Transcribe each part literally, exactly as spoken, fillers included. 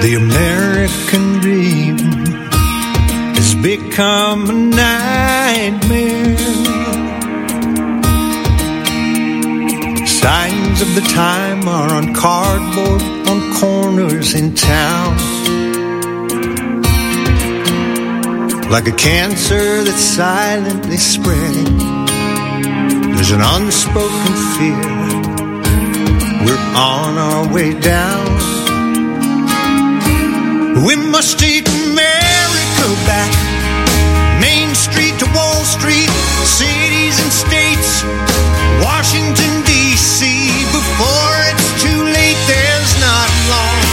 The American dream has become a nightmare. Signs of the time are on cardboard on corners in town. Like a cancer that's silently spreading, there's an unspoken fear. We're on our way down. We must take America back. Main Street to Wall Street, cities and states, Washington, D C Before it's too late, there's not long.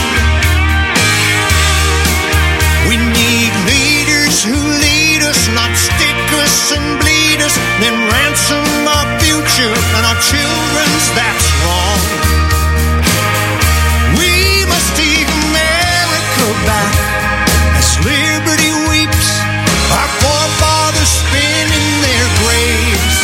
We need leaders who lead us, not stick us and bleed us, then ransom our future and our children's. That's wrong. We must take America back as liberty weeps, our forefathers spin in their graves.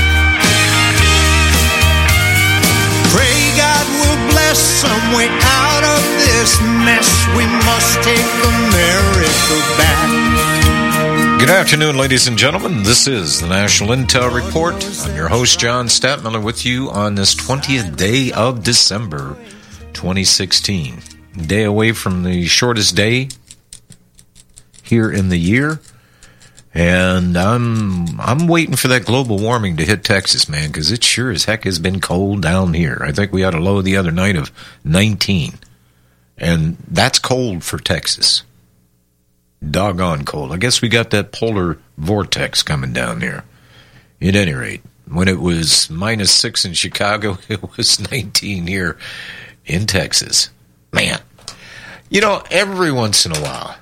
Pray God will bless some way out of this mess. We must take America back. Good afternoon, ladies and gentlemen. This is the National Intel Report. I'm your host, John Statmiller, with you on this twentieth day of December, twenty sixteen. Day away from the shortest day here in the year. And I'm I'm waiting for that global warming to hit Texas, man, because it sure as heck has been cold down here. I think we had a low the other night of nineteen. And that's cold for Texas. Doggone cold. I guess we got that polar vortex coming down there. At any rate, when it was minus six in Chicago, it was nineteen here in Texas. Man, you know, every once in a while,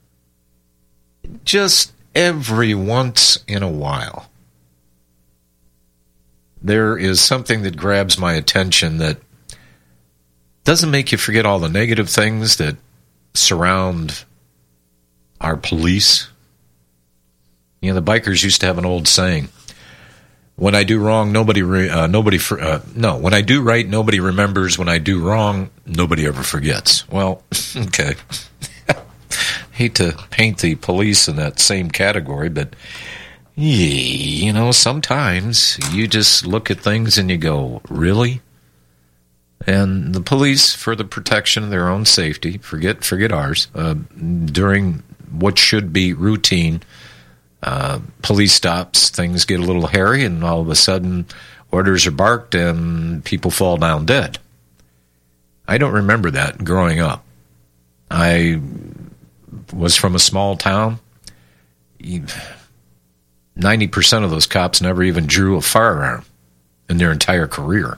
just every once in a while, there is something that grabs my attention that doesn't make you forget all the negative things that surround our police. You know, the bikers used to have an old saying: "When I do wrong, nobody, re- uh, nobody, for, uh, no. When I do right, nobody remembers. When I do wrong, nobody ever forgets." Well, okay. Hate to paint the police in that same category, but you know, sometimes you just look at things and you go, "Really?" And the police, for the protection of their own safety, forget forget ours, uh, during what should be routine uh, police stops, things get a little hairy, and all of a sudden orders are barked and people fall down dead. I don't remember that growing up. I was from a small town. ninety percent of those cops never even drew a firearm in their entire career.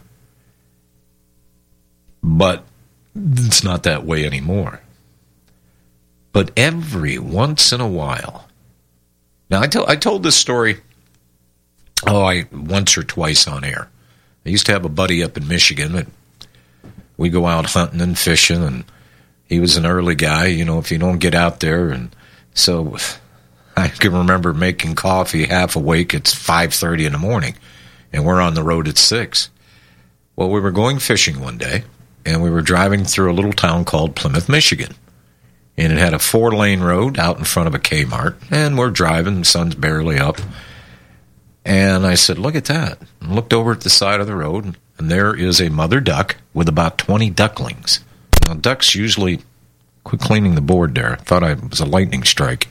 But it's not that way anymore. But every once in a while. Now, I, to, I told this story, oh, I once or twice on air. I used to have a buddy up in Michigan that we go out hunting and fishing, and he was an early guy, you know, if you don't get out there. And so I can remember making coffee half awake. It's five thirty in the morning, and we're on the road at six. Well, we were going fishing one day, and we were driving through a little town called Plymouth, Michigan. And it had a four-lane road out in front of a Kmart, and we're driving, the sun's barely up. And I said, "Look at that." And looked over at the side of the road, and there is a mother duck with about twenty ducklings. Now, ducks usually... Quit cleaning the board there. I thought I was a lightning strike.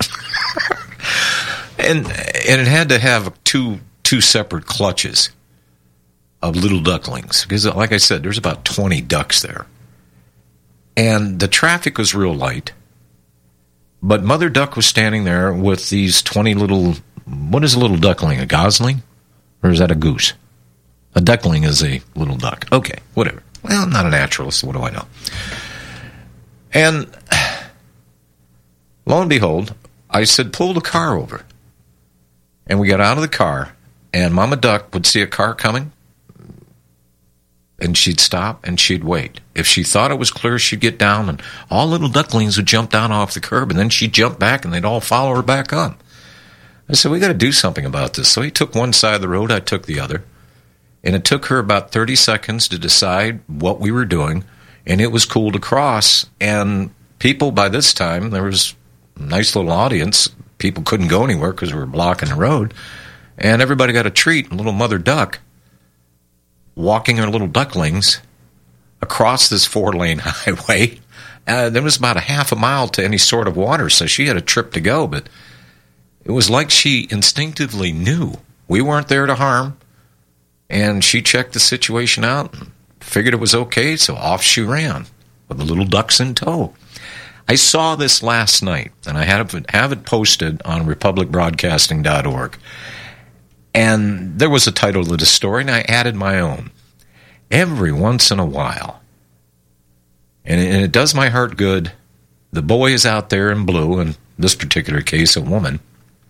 and and it had to have two two separate clutches of little ducklings. Because, like I said, there's about twenty ducks there. And the traffic was real light. But Mother Duck was standing there with these twenty little... What is a little duckling? A gosling? Or is that a goose? A duckling is a little duck. Okay, whatever. Well, I'm not a naturalist, so what do I know? And lo and behold, I said, "Pull the car over." And we got out of the car, and Mama Duck would see a car coming, and she'd stop, and she'd wait. If she thought it was clear, she'd get down, and all little ducklings would jump down off the curb, and then she'd jump back, and they'd all follow her back on. I said, "We got to do something about this." So he took one side of the road, I took the other, and it took her about thirty seconds to decide what we were doing, and it was cool to cross, and people by this time, there was a nice little audience. People couldn't go anywhere because we were blocking the road. And everybody got a treat, a little mother duck walking her little ducklings across this four-lane highway. Uh, there was about a half a mile to any sort of water, so she had a trip to go. But it was like she instinctively knew we weren't there to harm. And she checked the situation out and figured it was okay, so off she ran with the little ducks in tow. I saw this last night, and I have it, have it posted on republic broadcasting dot org. And there was a title to the story, and I added my own. Every once in a while, and it, and it does my heart good, the boy is out there in blue, in this particular case, a woman,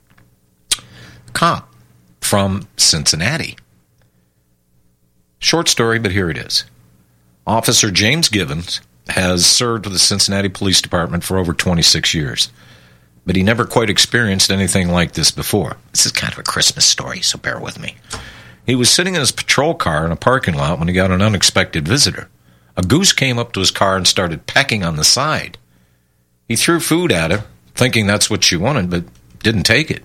cop from Cincinnati. Short story, but here it is. Officer James Givens has served with the Cincinnati Police Department for over twenty-six years, but he never quite experienced anything like this before. This is kind of a Christmas story, so bear with me. He was sitting in his patrol car in a parking lot when he got an unexpected visitor. A goose came up to his car and started pecking on the side. He threw food at her, thinking that's what she wanted, but didn't take it.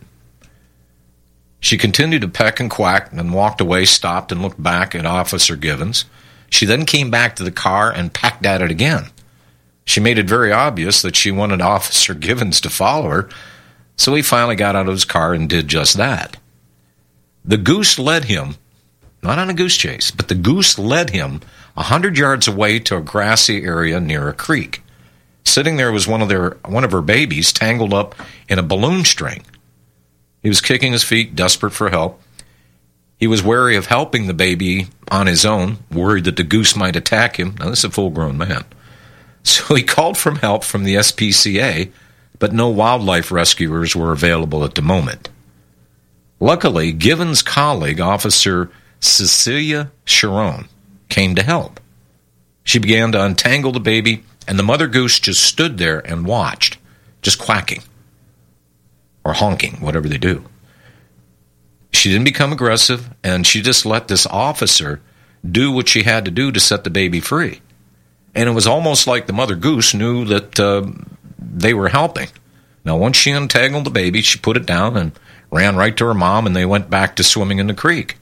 She continued to peck and quack and walked away, stopped, and looked back at Officer Givens. She then came back to the car and pecked at it again. She made it very obvious that she wanted Officer Givens to follow her, so he finally got out of his car and did just that. The goose led him, not on a goose chase, but the goose led him a hundred yards away to a grassy area near a creek. Sitting there was one of their one of her babies tangled up in a balloon string. He was kicking his feet, desperate for help. He was wary of helping the baby on his own, worried that the goose might attack him. Now, this is a full-grown man. So he called for help from the S P C A, but no wildlife rescuers were available at the moment. Luckily, Givens' colleague, Officer Cecilia Sharon, came to help. She began to untangle the baby, and the mother goose just stood there and watched, just quacking. Or honking, whatever they do. She didn't become aggressive, and she just let this officer do what she had to do to set the baby free. And it was almost like the mother goose knew that uh, they were helping. Now, once she untangled the baby, she put it down and ran right to her mom, and they went back to swimming in the creek.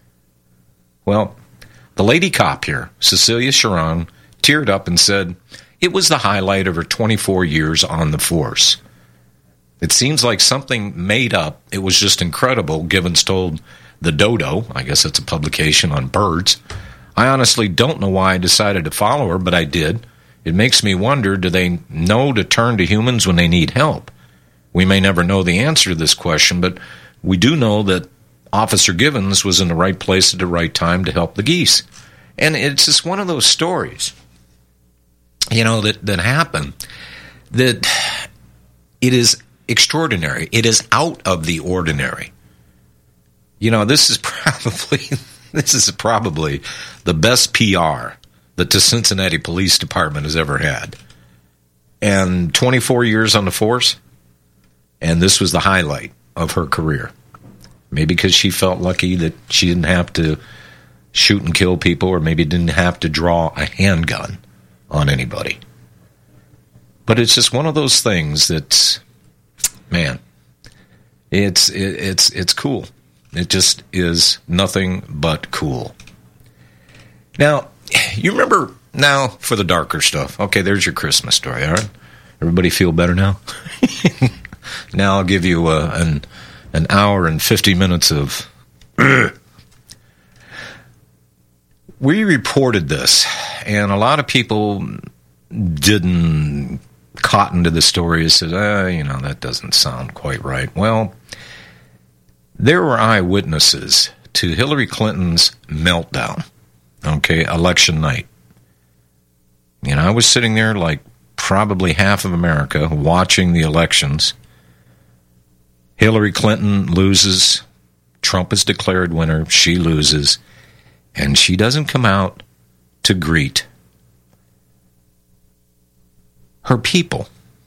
Well, the lady cop here, Cecilia Sharon, teared up and said it was the highlight of her twenty-four years on the force. It seems like something made up. It was just incredible, Givens told the Dodo, I guess it's a publication on birds. I honestly don't know why I decided to follow her, but I did. It makes me wonder, do they know to turn to humans when they need help? We may never know the answer to this question, but we do know that Officer Givens was in the right place at the right time to help the geese. And it's just one of those stories, you know, that, that happen, that it is extraordinary. It is out of the ordinary. You know, this is probably this is probably the best P R that the Cincinnati Police Department has ever had. And twenty-four years on the force, and this was the highlight of her career. Maybe because she felt lucky that she didn't have to shoot and kill people, or maybe didn't have to draw a handgun on anybody. But it's just one of those things that's, man, it's it, it's it's cool. It just is nothing but cool. Now, you remember, now for the darker stuff. Okay, there's your Christmas story, all right? Everybody feel better now? Now I'll give you uh, an an hour and fifty minutes of... We reported this, and a lot of people didn't cotton to the story and said, ah, you know, that doesn't sound quite right. Well, there were eyewitnesses to Hillary Clinton's meltdown, okay, election night. You know, I was sitting there like probably half of America watching the elections. Hillary Clinton loses. Trump is declared winner. She loses. And she doesn't come out to greet her people.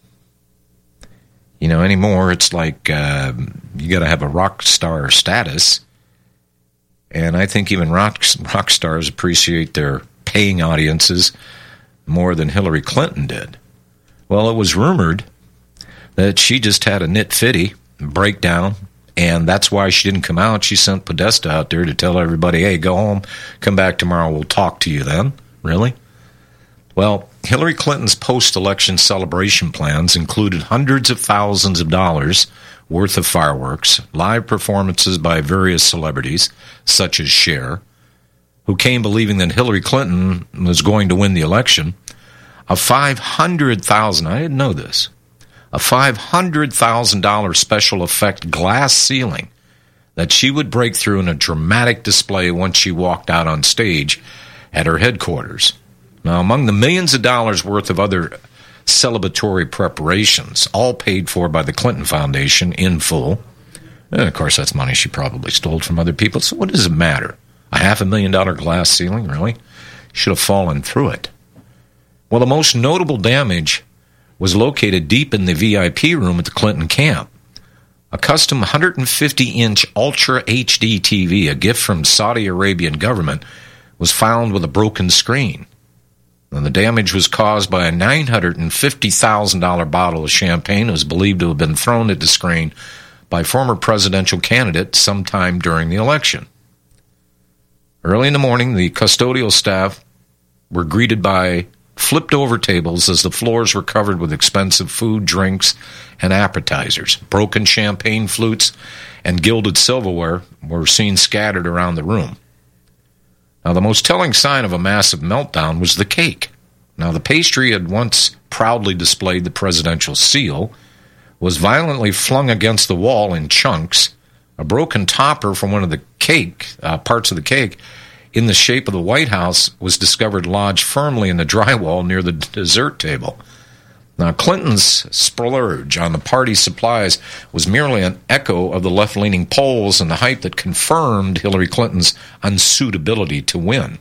You know, anymore, it's like uh, you got to have a rock star status. And I think even rock, rock stars appreciate their paying audiences more than Hillary Clinton did. Well, it was rumored that she just had a knit-fitty breakdown, and that's why she didn't come out. She sent Podesta out there to tell everybody, hey, go home, come back tomorrow, we'll talk to you then. Really? Well, Hillary Clinton's post-election celebration plans included hundreds of thousands of dollars worth of fireworks, live performances by various celebrities, such as Cher, who came believing that Hillary Clinton was going to win the election, a five hundred thousand dollars, I didn't know this, a five hundred thousand dollars special effect glass ceiling that she would break through in a dramatic display once she walked out on stage at her headquarters. Now, among the millions of dollars worth of other celebratory preparations, all paid for by the Clinton Foundation in full, and of course that's money she probably stole from other people, so what does it matter? A half a million dollar glass ceiling, really? Should have fallen through it. Well, the most notable damage was located deep in the V I P room at the Clinton camp. A custom one hundred fifty inch Ultra H D T V, a gift from Saudi Arabian government, was found with a broken screen. And the damage was caused by a nine hundred fifty thousand dollars bottle of champagne that was believed to have been thrown at the screen by former presidential candidate sometime during the election. Early in the morning, the custodial staff were greeted by flipped-over tables as the floors were covered with expensive food, drinks, and appetizers. Broken champagne flutes and gilded silverware were seen scattered around the room. Now, the most telling sign of a massive meltdown was the cake. Now, the pastry had once proudly displayed the presidential seal, was violently flung against the wall in chunks. A broken topper from one of the cake, uh, parts of the cake, in the shape of the White House was discovered lodged firmly in the drywall near the dessert table. Now, Clinton's splurge on the party supplies was merely an echo of the left-leaning polls and the hype that confirmed Hillary Clinton's unsuitability to win.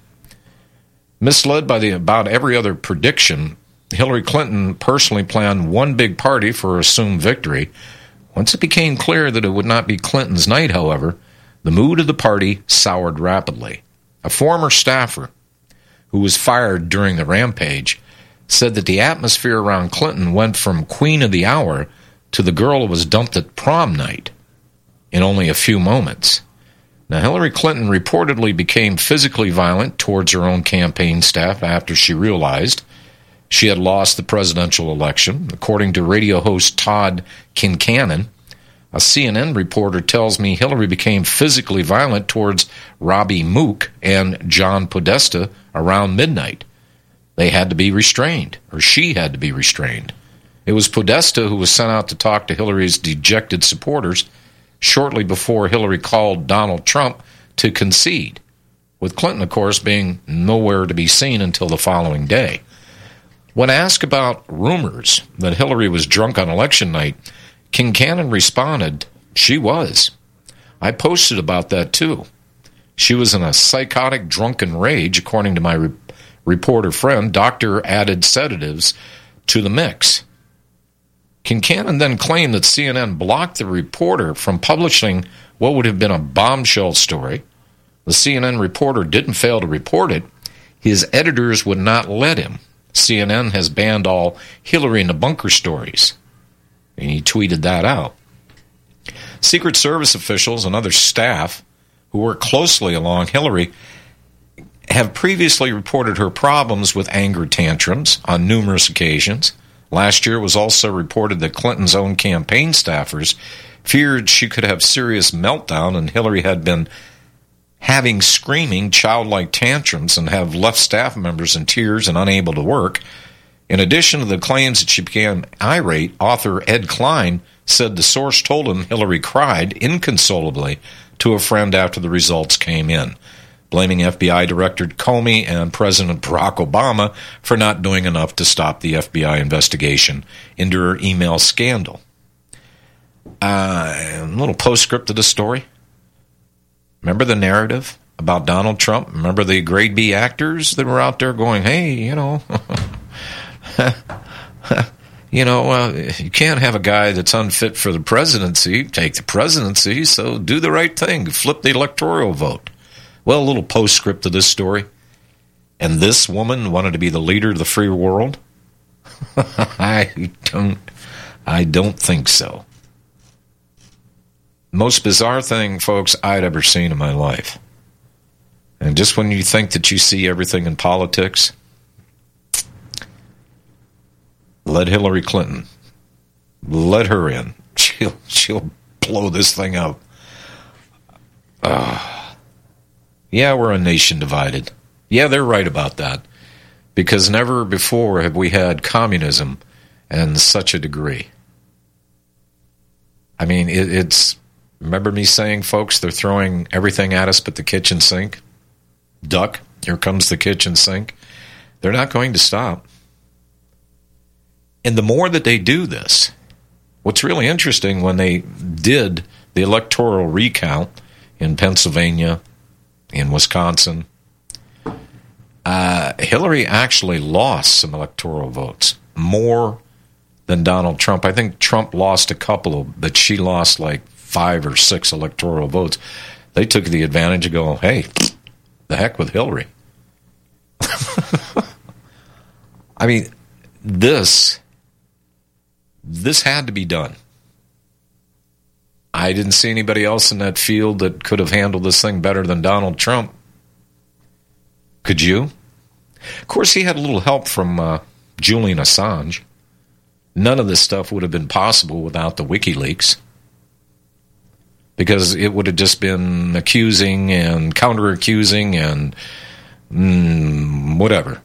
Misled by the about every other prediction, Hillary Clinton personally planned one big party for her assumed victory. Once it became clear that it would not be Clinton's night, however, the mood of the party soured rapidly. A former staffer, who was fired during the rampage, said that the atmosphere around Clinton went from queen of the hour to the girl who was dumped at prom night in only a few moments. Now, Hillary Clinton reportedly became physically violent towards her own campaign staff after she realized she had lost the presidential election. According to radio host Todd Kincannon, a C N N reporter tells me Hillary became physically violent towards Robbie Mook and John Podesta around midnight. They had to be restrained, or she had to be restrained. It was Podesta who was sent out to talk to Hillary's dejected supporters shortly before Hillary called Donald Trump to concede, with Clinton, of course, being nowhere to be seen until the following day. When asked about rumors that Hillary was drunk on election night, Kincannon responded, she was. I posted about that too. She was in a psychotic drunken rage, according to my re- reporter friend. Doctor added sedatives to the mix. Kincannon then claimed that C N N blocked the reporter from publishing what would have been a bombshell story. The C N N reporter didn't fail to report it. His editors would not let him. C N N has banned all Hillary in the bunker stories. And he tweeted that out. Secret Service officials and other staff who work closely along Hillary have previously reported her problems with anger tantrums on numerous occasions. Last year, it was also reported that Clinton's own campaign staffers feared she could have serious meltdown, and Hillary had been having screaming, childlike tantrums and have left staff members in tears and unable to work. In addition to the claims that she became irate, author Ed Klein said the source told him Hillary cried inconsolably to a friend after the results came in, blaming F B I Director Comey and President Barack Obama for not doing enough to stop the F B I investigation into her email scandal. Uh, a little postscript to the story. Remember the narrative about Donald Trump? Remember the grade B actors that were out there going, hey, you know... you know, uh, you can't have a guy that's unfit for the presidency take the presidency, so do the right thing. Flip the electoral vote. Well, a little postscript to this story. And this woman wanted to be the leader of the free world? I don't I don't think so. Most bizarre thing, folks, I'd ever seen in my life. And just when you think that you see everything in politics, let Hillary Clinton, let her in. She'll she'll blow this thing up. Uh, yeah, we're a nation divided. Yeah, they're right about that. Because never before have we had communism in such a degree. I mean, it, it's... Remember me saying, folks, they're throwing everything at us but the kitchen sink? Duck, here comes the kitchen sink. They're not going to stop. And the more that they do this, what's really interesting, when they did the electoral recount in Pennsylvania, in Wisconsin, uh, Hillary actually lost some electoral votes, more than Donald Trump. I think Trump lost a couple, but she lost like five or six electoral votes. They took the advantage of going, hey, the heck with Hillary. I mean, this, this had to be done. I didn't see anybody else in that field that could have handled this thing better than Donald Trump. Could you? Of course, he had a little help from uh, Julian Assange. None of this stuff would have been possible without the WikiLeaks. Because it would have just been accusing and counter-accusing and mm, whatever.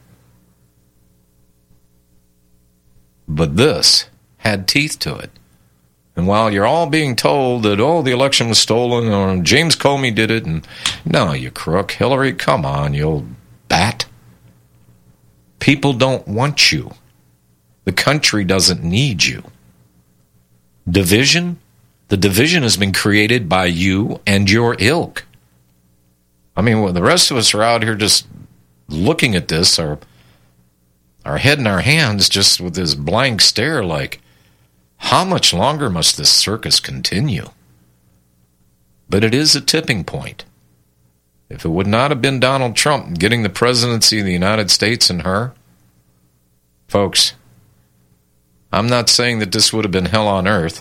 But this had teeth to it. And while you're all being told that, oh, the election was stolen, or James Comey did it, and no, you crook. Hillary, come on, you old bat. People don't want you. The country doesn't need you. Division? The division has been created by you and your ilk. I mean, well, the rest of us are out here just looking at this, our, our head in our hands, just with this blank stare like, how much longer must this circus continue? But it is a tipping point. If it would not have been Donald Trump getting the presidency of the United States and her, folks, I'm not saying that this would have been hell on earth,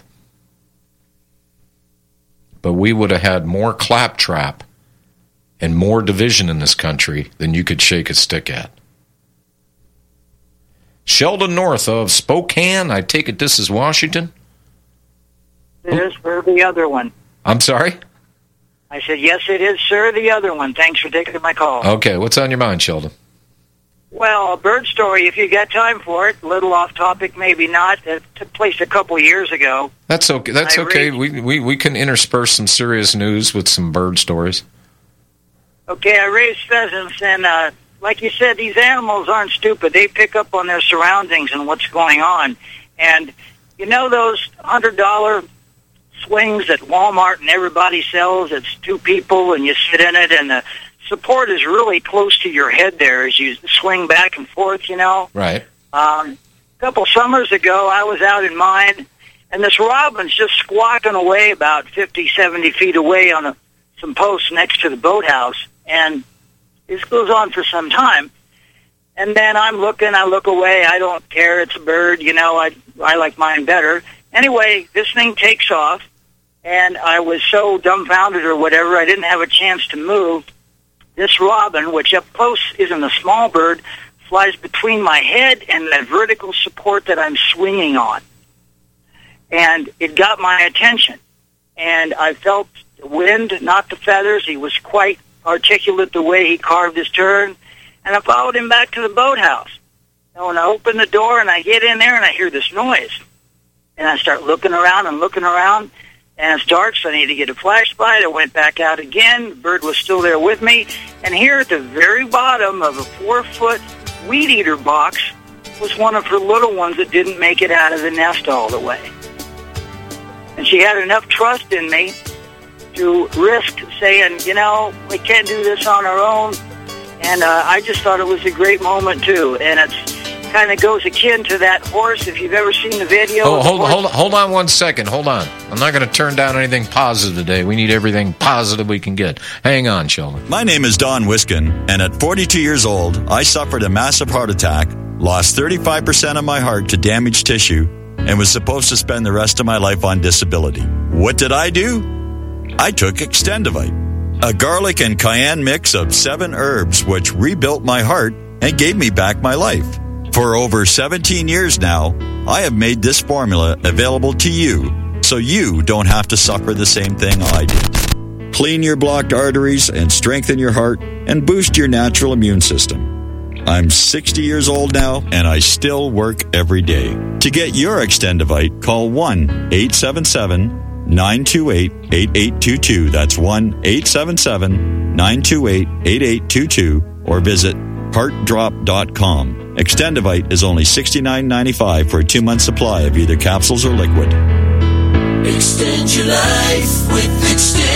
but we would have had more claptrap and more division in this country than you could shake a stick at. Sheldon North of Spokane, I take it this is Washington? It is, sir, the other one. I'm sorry? I said, yes, it is, sir, the other one. Thanks for taking my call. Okay, what's on your mind, Sheldon? Well, a bird story, if you got time for it. A little off topic, maybe not. It took place a couple years ago. That's okay. That's I okay. raised, we, we we can intersperse some serious news with some bird stories. Okay, I raised pheasants, and uh, like you said, these animals aren't stupid. They pick up on their surroundings and what's going on. And you know those one hundred dollar swings that Walmart and everybody sells? It's two people, and you sit in it, and the support is really close to your head there as you swing back and forth, you know? Right. Um, a couple summers ago, I was out in mine, and this robin's just squawking away about fifty, seventy feet away on a, some posts next to the boathouse. And this goes on for some time. And then I'm looking, I look away, I don't care, it's a bird, you know, I, I like mine better. Anyway, this thing takes off, and I was so dumbfounded or whatever, I didn't have a chance to move. This robin, which up close isn't a small bird, flies between my head and the vertical support that I'm swinging on. And it got my attention. And I felt the wind, not the feathers. He was quite articulate the way he carved his turn. And I followed him back to the boathouse. And when I open the door and I get in there and I hear this noise, and I start looking around and looking around, and it's dark, so I need to get a flashlight. I went back out again. The bird was still there with me. And here at the very bottom of a four-foot weed eater box was one of her little ones that didn't make it out of the nest all the way. And she had enough trust in me to risk saying, you know, we can't do this on our own. And uh, I just thought it was a great moment, too. And it's kind of goes akin to that horse, if you've ever seen the video. Oh, hold, the hold, hold on one second. Hold on. I'm not going to turn down anything positive today. We need everything positive we can get. Hang on, Sheldon. My name is Don Wiskin, and at forty-two years old, I suffered a massive heart attack lost thirty-five percent of my heart to damaged tissue, and was supposed to spend the rest of my life on disability. What did I do? I took Extendivite, a garlic and cayenne mix of seven herbs which rebuilt my heart and gave me back my life. For over seventeen years now, I have made this formula available to you, so you don't have to suffer the same thing I did. Clean your blocked arteries and strengthen your heart and boost your natural immune system. I'm sixty years old now, and I still work every day. To get your Extendivite, call one eight seven seven, nine two eight, eight eight two two. That's one eight seven seven, nine two eight, eight eight two two, or visit heart drop dot com. Extendivite is only sixty-nine ninety-five for a two-month supply of either capsules or liquid. Extend your life with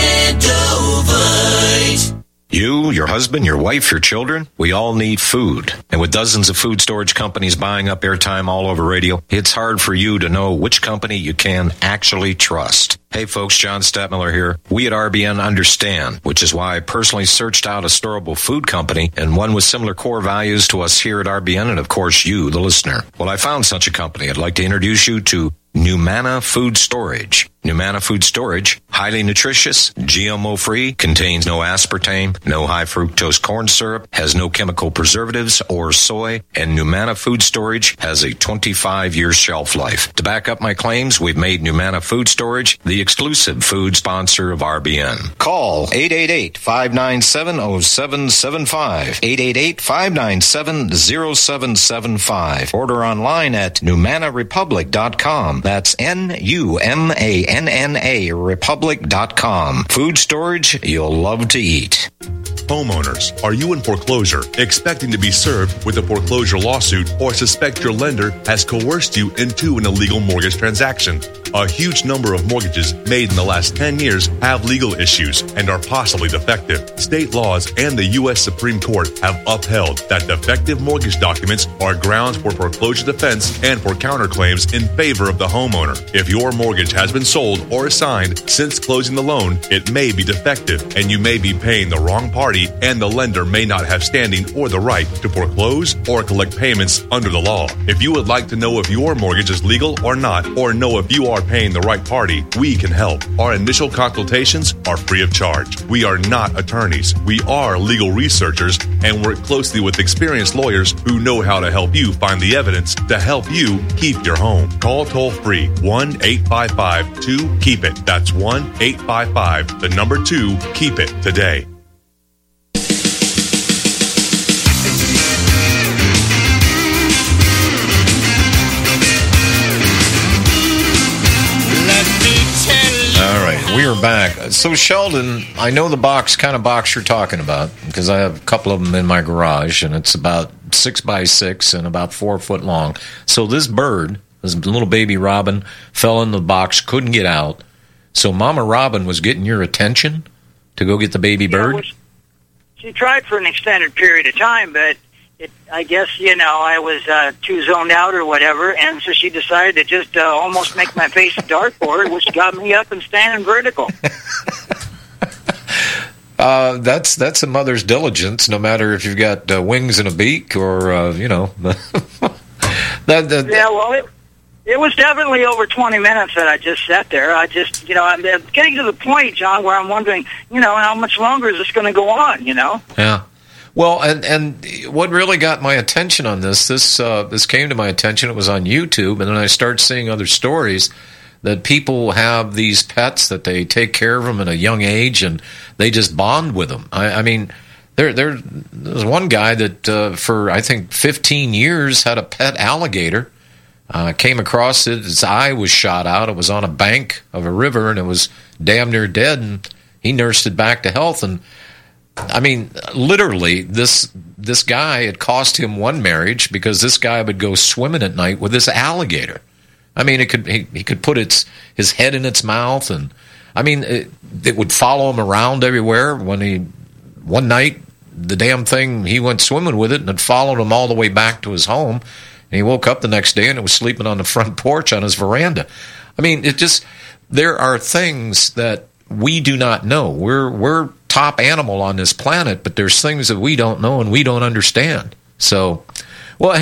Extendovite. You, your husband, your wife, your children, we all need food. And with dozens of food storage companies buying up airtime all over radio, it's hard for you to know which company you can actually trust. Hey folks, John Stadtmiller here. We at R B N understand, which is why I personally searched out a storable food company and one with similar core values to us here at R B N and of course you, the listener. Well, I found such a company. I'd like to introduce you to Numana Food Storage. Numana Food Storage, highly nutritious, G M O-free, contains no aspartame, no high fructose corn syrup, has no chemical preservatives or soy, and Numana Food Storage has a twenty-five year shelf life. To back up my claims, we've made Numana Food Storage the exclusive food sponsor of R B N. Call eight eight eight, five nine seven, zero seven seven five, eight eight eight, five nine seven, zero seven seven five. Order online at numana republic dot com. That's N U M A N N A republic dot com. Food storage you'll love to eat. Homeowners, are you in foreclosure, expecting to be served with a foreclosure lawsuit, or suspect your lender has coerced you into an illegal mortgage transaction? A huge number of mortgages made in the last ten years have legal issues and are possibly defective. State laws and the U S Supreme Court have upheld that defective mortgage documents are grounds for foreclosure defense and for counterclaims in favor of the homeowner. If your mortgage has been sold or assigned since closing the loan, it may be defective and you may be paying the wrong party, and the lender may not have standing or the right to foreclose or collect payments under the law. If you would like to know if your mortgage is legal or not, or know if you are paying the right party, we can help. Our initial consultations are free of charge. We are not attorneys. We are legal researchers and work closely with experienced lawyers who know how to help you find the evidence to help you keep your home. Call toll free one eight five five, two, keep it. That's one eight five five, the number two, keep it today. All right, we are back. So, Sheldon, I know the box, kind of box you're talking about, because I have a couple of them in my garage, and it's about six by six and about four foot long. So this bird, this little baby robin, fell in the box, couldn't get out. So Mama Robin was getting your attention to go get the baby bird? Yeah, well, she tried for an extended period of time, but it, I guess, you know, I was uh, too zoned out or whatever, and so she decided to just uh, almost make my face a dartboard, which got me up and standing vertical. uh, that's that's a mother's diligence, no matter if you've got uh, wings and a beak or, uh, you know. that, that, yeah, well, it, it was definitely over twenty minutes that I just sat there. I just, you know, I'm getting to the point, John, where I'm wondering, you know, how much longer is this going to go on, you know? Yeah. Well, and, and what really got my attention on this, this uh, this came to my attention, it was on YouTube, and then I started seeing other stories that people have these pets that they take care of them at a young age, and they just bond with them. I, I mean, there, there, there's one guy that uh, for, I think, fifteen years had a pet alligator, uh, came across it, its eye was shot out, it was on a bank of a river, and it was damn near dead, and he nursed it back to health, and I mean, literally, this this guy, it cost him one marriage because this guy would go swimming at night with this alligator. I mean, it could he, he could put its his head in its mouth, and I mean, it, it would follow him around everywhere. When he one night, the damn thing, he went swimming with it, and it followed him all the way back to his home. And he woke up the next day, and it was sleeping on the front porch on his veranda. I mean, it just there are things that we do not know. We're we're top animal on this planet, but there's things that we don't know and we don't understand. So, well, hey,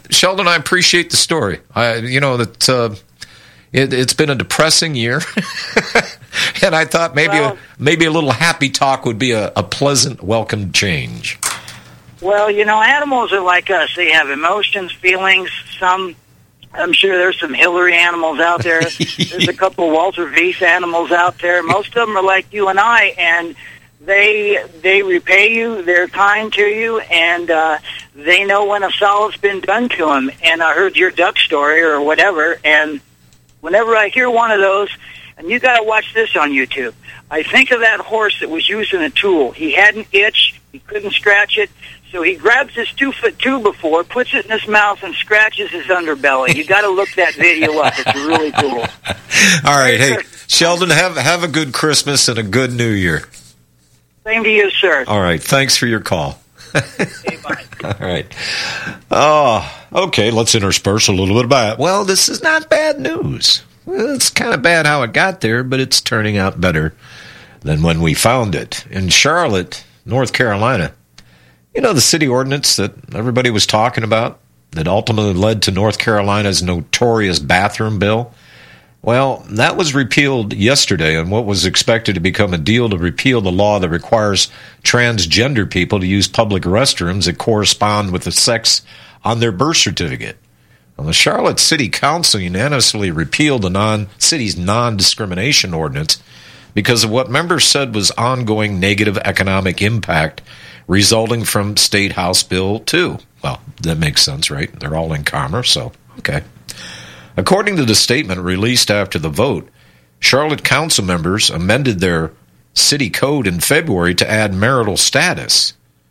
Sheldon, I appreciate the story. I, you know, that uh, it, it's been a depressing year, and I thought maybe well, a, maybe a little happy talk would be a, a pleasant, welcome change. Well, you know, animals are like us. They have emotions, feelings. Some, I'm sure there's some Hillary animals out there. There's a couple Walter Weiss animals out there. Most of them are like you and I, and they they repay you. They're kind to you, and uh, they know when a solid's been done to them. And I heard your duck story or whatever, and whenever I hear one of those, and you got to watch this on YouTube, I think of that horse that was using a tool. He had an itch. He couldn't scratch it. So he grabs his two-foot two before, puts it in his mouth, and scratches his underbelly. You got to look that video up. It's really cool. All right. Hey, Sheldon, have, have a good Christmas and a good New Year. Same to you, sir. All right. Thanks for your call. Okay, bye. All right. Oh, okay. Let's intersperse a little bit about, well, this is not bad news. It's kind of bad how it got there, but it's turning out better than when we found it. In Charlotte, North Carolina, you know the city ordinance that everybody was talking about that ultimately led to North Carolina's notorious bathroom bill? Well, that was repealed yesterday on what was expected to become a deal to repeal the law that requires transgender people to use public restrooms that correspond with the sex on their birth certificate. Well, the Charlotte City Council unanimously repealed the non city's non-discrimination ordinance because of what members said was ongoing negative economic impact resulting from State House Bill two. Well, that makes sense, right? They're all in commerce, so okay. According to the statement released after the vote, Charlotte council members amended their city code in February to add marital status,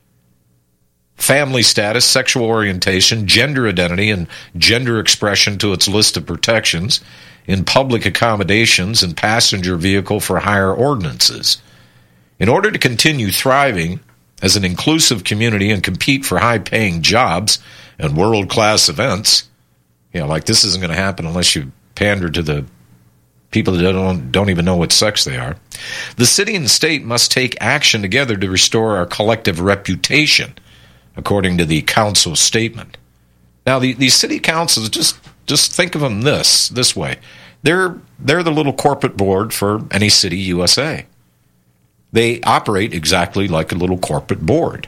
family status, sexual orientation, gender identity, and gender expression to its list of protections in public accommodations and passenger vehicle for hire ordinances. In order to continue thriving as an inclusive community and compete for high-paying jobs and world-class events, you know, like this isn't going to happen unless you pander to the people that don't, don't even know what sex they are, the city and state must take action together to restore our collective reputation, according to the council statement. Now, the, the city councils, just just think of them this this way. They're, they're the little corporate board for any city U S A. They operate exactly like a little corporate board.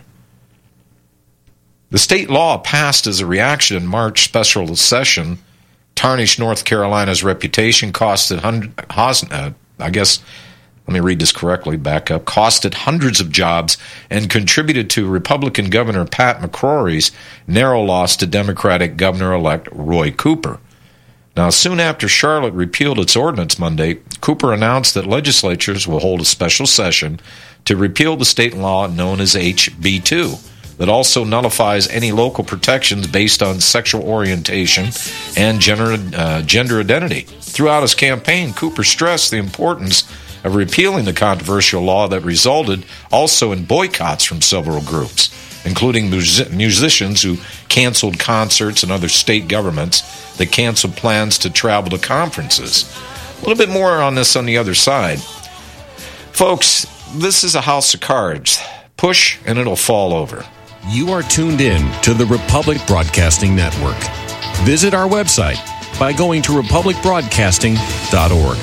The state law passed as a reaction in March special session tarnished North Carolina's reputation, costed hundred, uh, I guess, let me read this correctly, back up, costed hundreds of jobs and contributed to Republican Governor Pat McCrory's narrow loss to Democratic Governor-elect Roy Cooper. Now, soon after Charlotte repealed its ordinance Monday, Cooper announced that legislatures will hold a special session to repeal the state law known as H B two that also nullifies any local protections based on sexual orientation and gender, uh, gender identity. Throughout his campaign, Cooper stressed the importance of repealing the controversial law that resulted also in boycotts from several groups, including music- musicians who canceled concerts and other state governments that canceled plans to travel to conferences. A little bit more on this on the other side. Folks, this is a house of cards. Push and it'll fall over. You are tuned in to the Republic Broadcasting Network. Visit our website by going to republic broadcasting dot org.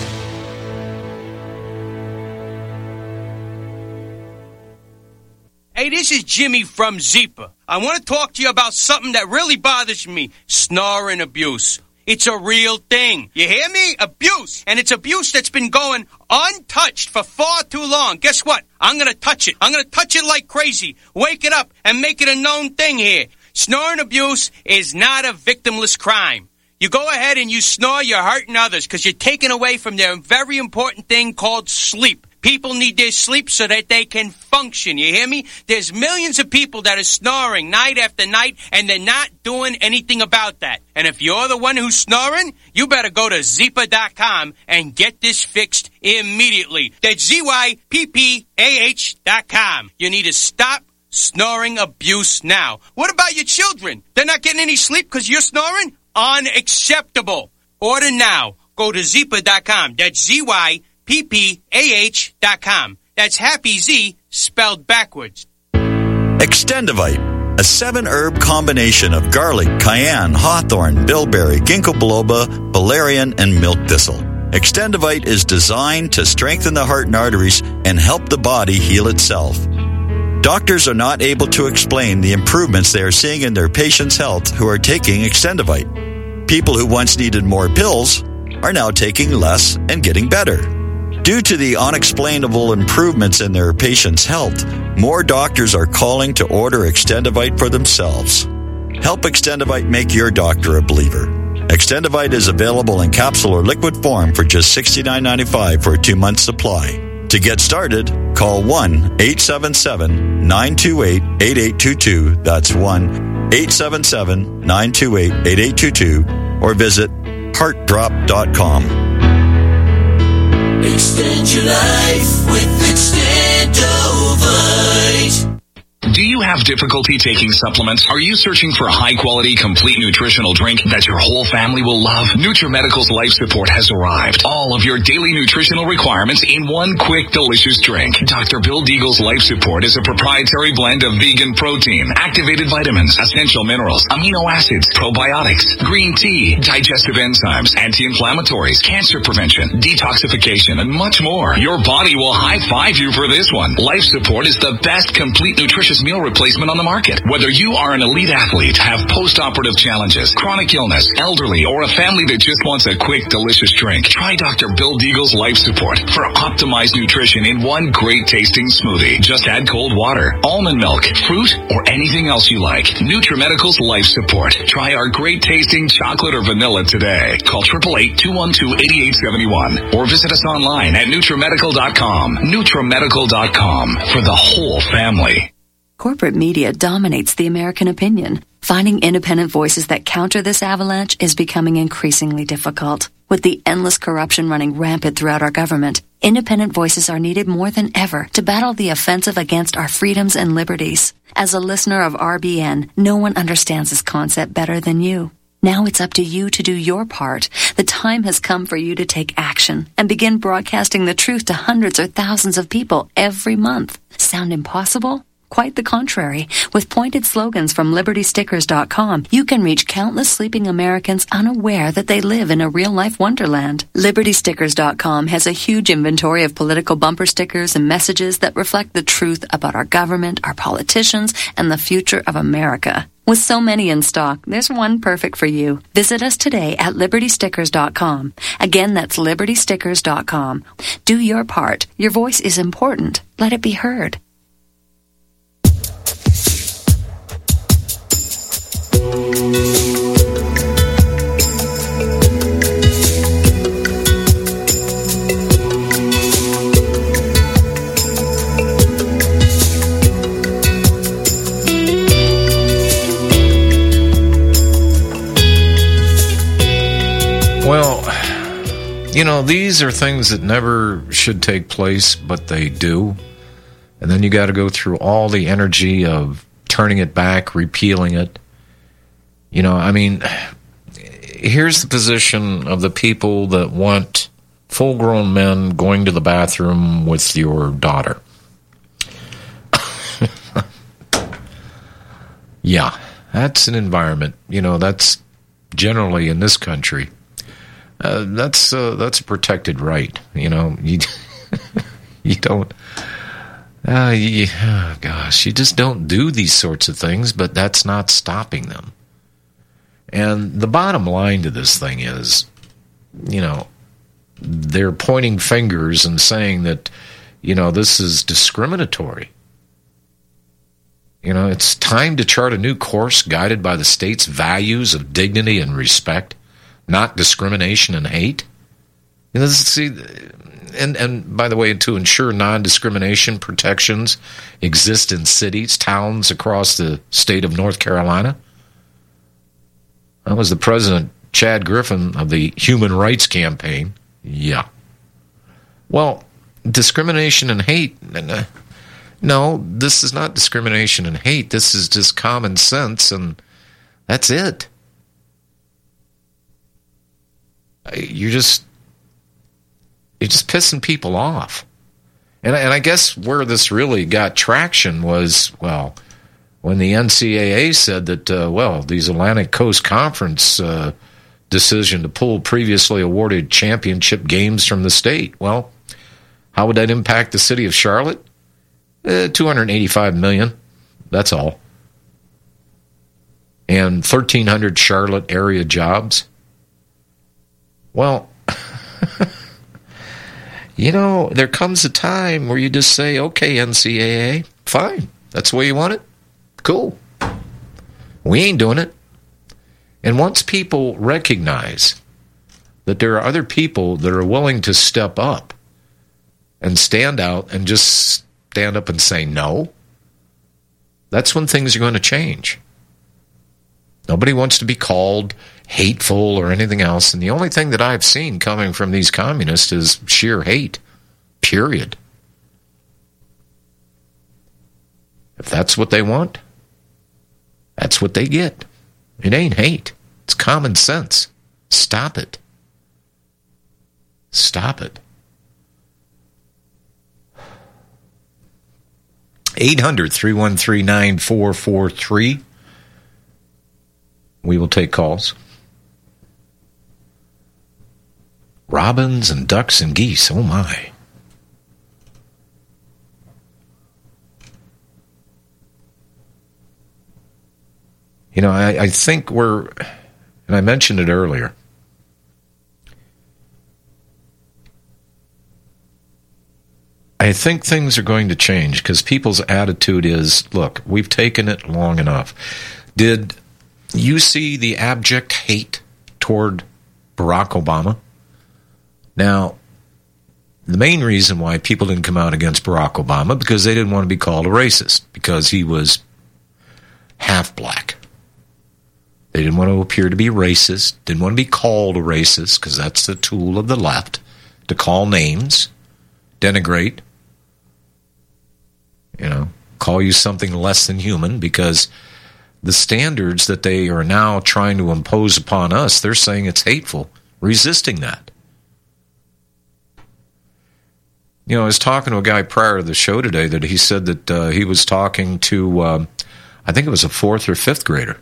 Hey, this is Jimmy from Zeepa. I want to talk to you about something that really bothers me, snoring abuse. It's a real thing. You hear me? Abuse. And it's abuse that's been going untouched for far too long. Guess what? I'm going to touch it. I'm going to touch it like crazy. Wake it up and make it a known thing here. Snoring abuse is not a victimless crime. You go ahead and you snore, you're hurting others because you're taking away from their very important thing called sleep. People need their sleep so that they can function. You hear me? There's millions of people that are snoring night after night, and they're not doing anything about that. And if you're the one who's snoring, you better go to Zeepa dot com and get this fixed immediately. That's Z Y P P A H dot com. You need to stop snoring abuse now. What about your children? They're not getting any sleep because you're snoring? Unacceptable. Order now. Go to Zeepa dot com. That's Z Y P P A H dot com. That's Happy Z spelled backwards. Extendivite a seven-herb combination of garlic, cayenne, hawthorn, bilberry, ginkgo biloba, valerian, and milk thistle. Extendivite is designed to strengthen the heart and arteries and help the body heal itself. Doctors are not able to explain the improvements they are seeing in their patients' health who are taking Extendivite. People who once needed more pills are now taking less and getting better. Due to the unexplainable improvements in their patients' health, more doctors are calling to order Extendivite for themselves. Help Extendivite make your doctor a believer. Extendivite is available in capsule or liquid form for just sixty-nine ninety-five for a two-month supply. To get started, call one eight seven seven, nine two eight, eight eight two two. That's one eight seven seven, nine two eight, eight eight two two. Or visit heart drop dot com. Extend your life with Extendovite. Do you have difficulty taking supplements? Are you searching for a high-quality, complete nutritional drink that your whole family will love? NutriMedical's Life Support has arrived. All of your daily nutritional requirements in one quick, delicious drink. Doctor Bill Deagle's Life Support is a proprietary blend of vegan protein, activated vitamins, essential minerals, amino acids, probiotics, green tea, digestive enzymes, anti-inflammatories, cancer prevention, detoxification, and much more. Your body will high-five you for this one. Life Support is the best complete nutritious meal replacement on the market. Whether you are an elite athlete, have post-operative challenges, chronic illness, elderly, or a family that just wants a quick, delicious drink, try Doctor Bill Deagle's Life Support for optimized nutrition in one great tasting smoothie. Just add cold water, almond milk, fruit, or anything else you like. NutriMedical's Life Support. Try our great tasting chocolate or vanilla today. Call eight eight eight, two one two, eight eight seven one or visit us online at NutriMedical dot com. NutriMedical dot com for the whole family. Corporate media dominates the American opinion. Finding independent voices that counter this avalanche is becoming increasingly difficult. With the endless corruption running rampant throughout our government, independent voices are needed more than ever to battle the offensive against our freedoms and liberties. As a listener of R B N, no one understands this concept better than you. Now it's up to you to do your part. The time has come for you to take action and begin broadcasting the truth to hundreds or thousands of people every month. Sound impossible? Quite the contrary. With pointed slogans from Liberty Stickers dot com, you can reach countless sleeping Americans unaware that they live in a real-life wonderland. Liberty Stickers dot com has a huge inventory of political bumper stickers and messages that reflect the truth about our government, our politicians, and the future of America. With so many in stock, there's one perfect for you. Visit us today at Liberty Stickers dot com. Again, that's Liberty Stickers dot com. Do your part. Your voice is important. Let it be heard. Well, you know, these are things that never should take place, but they do. And then you got to go through all the energy of turning it back, repealing it. You know, I mean, here's the position of the people that want full-grown men going to the bathroom with your daughter. Yeah, that's an environment. You know, that's generally in this country. Uh, that's uh, that's a protected right. You know, you you don't. Uh, you, oh gosh, you just don't do these sorts of things, but that's not stopping them. And the bottom line to this thing is, you know, they're pointing fingers and saying that, you know, this is discriminatory. You know, it's time to chart a new course guided by the state's values of dignity and respect, not discrimination and hate. You know, see, and, and by the way, to ensure non-discrimination protections exist in cities, towns across the state of North Carolina. That was the President, Chad Griffin, of the Human Rights Campaign. Yeah. Well, discrimination and hate, no, this is not discrimination and hate. This is just common sense, and that's it. You're just, you're just pissing people off. And, and I guess where this really got traction was, well, when the N C double A said that, uh, well, these Atlantic Coast Conference uh, decision to pull previously awarded championship games from the state. Well, how would that impact the city of Charlotte? Uh, two hundred eighty-five million dollars. That's all. And thirteen hundred Charlotte area jobs. Well, you know, there comes a time where you just say, okay, N C double A, fine. That's the way you want it? Cool. We ain't doing it. And once people recognize that there are other people that are willing to step up and stand out and just stand up and say no, that's when things are going to change. Nobody wants to be called hateful or anything else, and the only thing that I've seen coming from these communists is sheer hate, period. If that's what they want, that's what they get. It ain't hate. It's common sense. Stop it. Stop it. eight hundred, three one three, nine four four three. We will take calls. Robins and ducks and geese, oh my. You know, I, I think we're, and I mentioned it earlier, I think things are going to change because people's attitude is, look, we've taken it long enough. Did you see the abject hate toward Barack Obama? Now, the main reason why people didn't come out against Barack Obama because they didn't want to be called a racist because he was half black. They didn't want to appear to be racist, didn't want to be called a racist because that's the tool of the left, to call names, denigrate, you know, call you something less than human because the standards that they are now trying to impose upon us, they're saying it's hateful, resisting that. You know, I was talking to a guy prior to the show today that he said that uh, he was talking to, um, I think it was a fourth or fifth grader,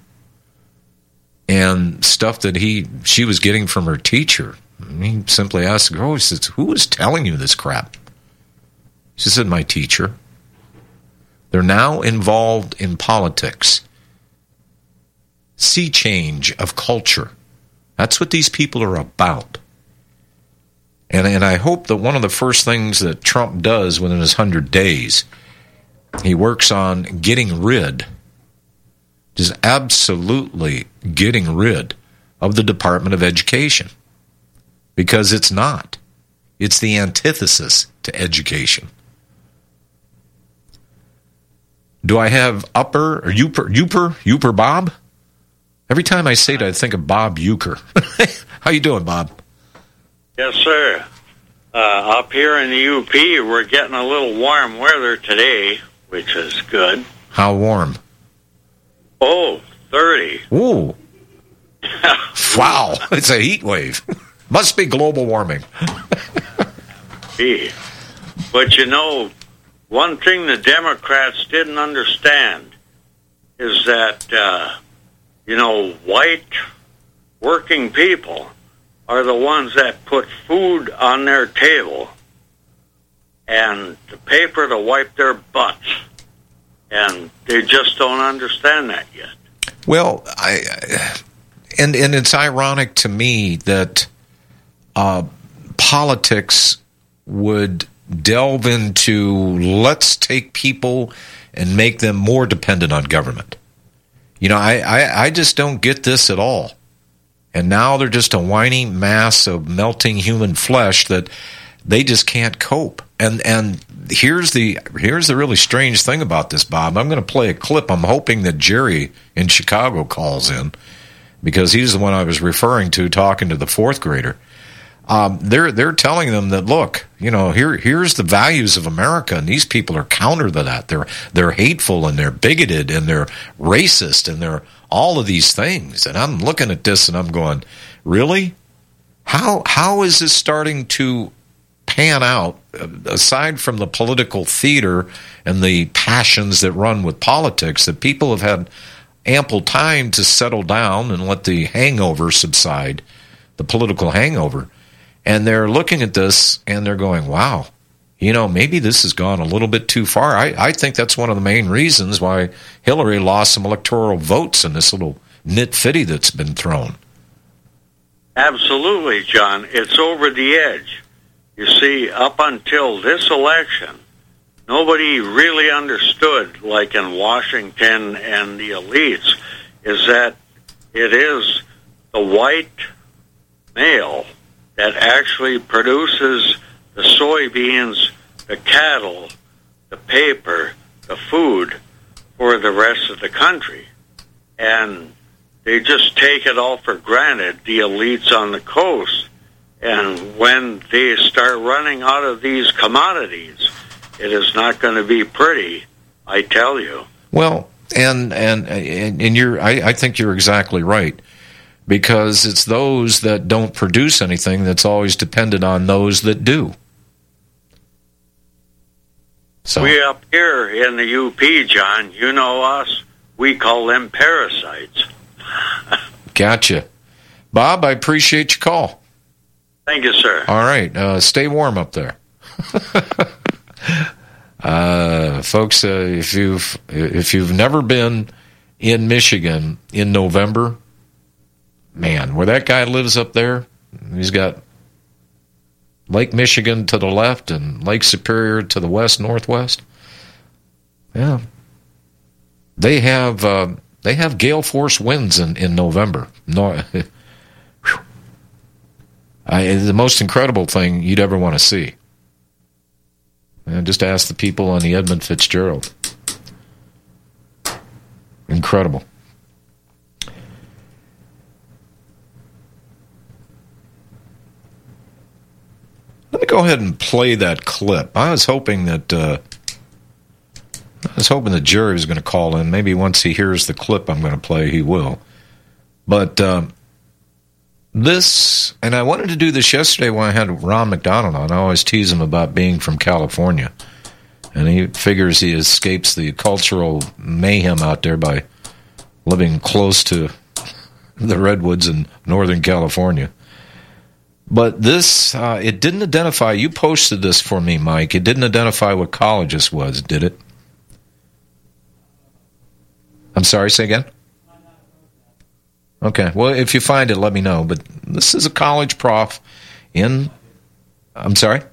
and stuff that he she was getting from her teacher. And he simply asked the girl, he says, who is telling you this crap? She said, my teacher. They're now involved in politics. Sea change of culture. That's what these people are about. And, and I hope that one of the first things that Trump does within his hundred days, he works on getting rid, just absolutely getting rid of the Department of Education. Because it's not. It's the antithesis to education. Do I have Upper or Uper, Uper, Uper Bob? Every time I say it, I think of Bob Euchre. How you doing, Bob? Yes, sir. Uh, up here in the U P, we're getting a little warm weather today, which is good. How warm? Oh, thirty. Ooh. Wow, it's a heat wave. Must be global warming. Gee. But you know, one thing the Democrats didn't understand is that, uh, you know, white working people are the ones that put food on their table and the paper to wipe their butts. And they just don't understand that yet. Well, I, and and it's ironic to me that uh, politics would delve into let's take people and make them more dependent on government. You know, I, I, I just don't get this at all. And now they're just a whiny mass of melting human flesh that they just can't cope. And and here's the here's the really strange thing about this, Bob. I'm going to play a clip. I'm hoping that Jerry in Chicago calls in because he's the one I was referring to talking to the fourth grader. Um, they're they're telling them that, look, you know, here here's the values of America, and these people are counter to that. They're they're hateful and they're bigoted and they're racist and they're all of these things. And I'm looking at this and I'm going, really? How how is this starting to pan out, aside from the political theater and the passions that run with politics, that people have had ample time to settle down and let the hangover subside, the political hangover. And they're looking at this and they're going, wow, you know, maybe this has gone a little bit too far. I, I think that's one of the main reasons why Hillary lost some electoral votes in this little nit-fitty that's been thrown. Absolutely, John. It's over the edge. You see, up until this election, nobody really understood, like in Washington and the elites, is that it is the white male that actually produces the soybeans, the cattle, the paper, the food for the rest of the country. And they just take it all for granted, the elites on the coast. And when they start running out of these commodities, it is not going to be pretty, I tell you. Well, and and and you're, I, I think you're exactly right, because it's those that don't produce anything that's always dependent on those that do. So. We up here in the U P, John, you know us, we call them parasites. Gotcha. Bob, I appreciate your call. Thank you, sir. All right. Uh, stay warm up there. uh, folks, uh, if you've if you've never been in Michigan in November, man, where that guy lives up there, he's got Lake Michigan to the left and Lake Superior to the west, northwest. Yeah. They have uh, they have gale force winds in, in November. No, I, the most incredible thing you'd ever want to see. And just ask the people on the Edmund Fitzgerald. Incredible. Let me go ahead and play that clip. I was hoping that uh, I was hoping that Jerry was going to call in. Maybe once he hears the clip I'm going to play, he will. But uh, this, and I wanted to do this yesterday when I had Ron McDonald on. I always tease him about being from California. And he figures he escapes the cultural mayhem out there by living close to the redwoods in Northern California. But this, uh, it didn't identify, you posted this for me, Mike. It didn't identify what college this was, did it? I'm sorry, say again? Okay, well, if you find it, let me know. But this is a college prof in, I'm sorry?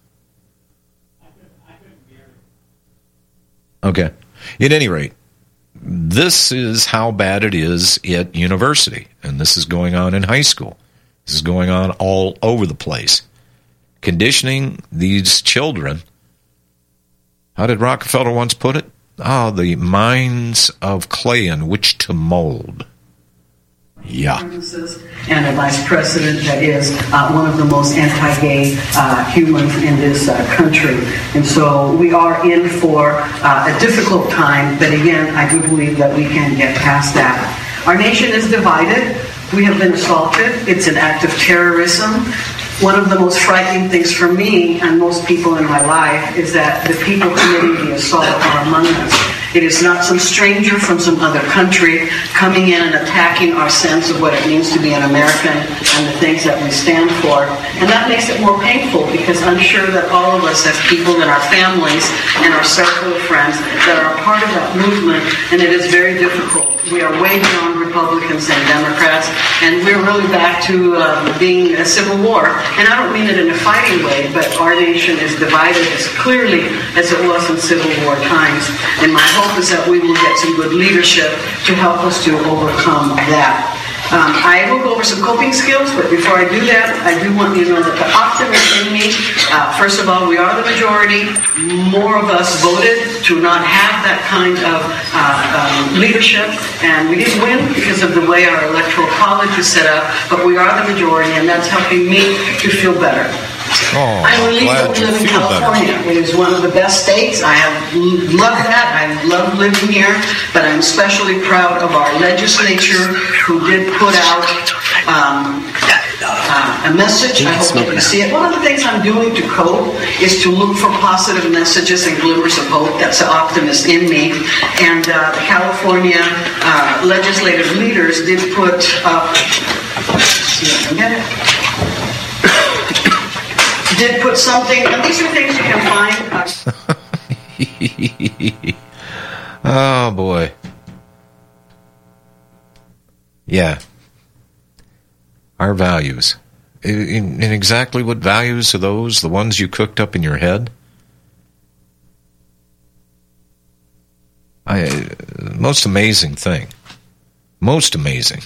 Okay. At any rate, this is how bad it is at university, and this is going on in high school. This is going on all over the place. Conditioning these children, how did Rockefeller once put it? Ah, the minds of clay in which to mold. Yeah. And a vice president that is uh, one of the most anti-gay uh, humans in this uh, country. And so we are in for uh, a difficult time, but again, I do believe that we can get past that. Our nation is divided. We have been assaulted. It's an act of terrorism. One of the most frightening things for me and most people in my life is that the people committing the assault are among us. It is not some stranger from some other country coming in and attacking our sense of what it means to be an American and the things that we stand for. And that makes it more painful because I'm sure that all of us have people in our families and our circle of friends that are a part of that movement, and it is very difficult. We are way beyond Republicans and Democrats, and we're really back to uh, being a civil war. And I don't mean it in a fighting way, but our nation is divided as clearly as it was in Civil War times. And my hope is that we will get some good leadership to help us to overcome that. Um, I will go over some coping skills, but before I do that, I do want you to know that the optimist in me, uh, first of all, we are the majority. More of us voted to not have that kind of uh, um, leadership, and we didn't win because of the way our electoral college is set up, but we are the majority, and that's helping me to feel better. Oh, I'm relieved to live in California. Better. It is one of the best states. I have loved that. I love living here, but I'm especially proud of our legislature who did put out um, uh, uh, a message. I hope that you see it. One of the things I'm doing to cope is to look for positive messages and glimmers of hope. That's an optimist in me. And uh, the California uh, legislative leaders did put up, let's see if I can get it, did put something, and these are things you can find. Uh, oh, boy. Yeah. Our values. In, in exactly what values are those? The ones you cooked up in your head? I, most amazing thing. Most amazing.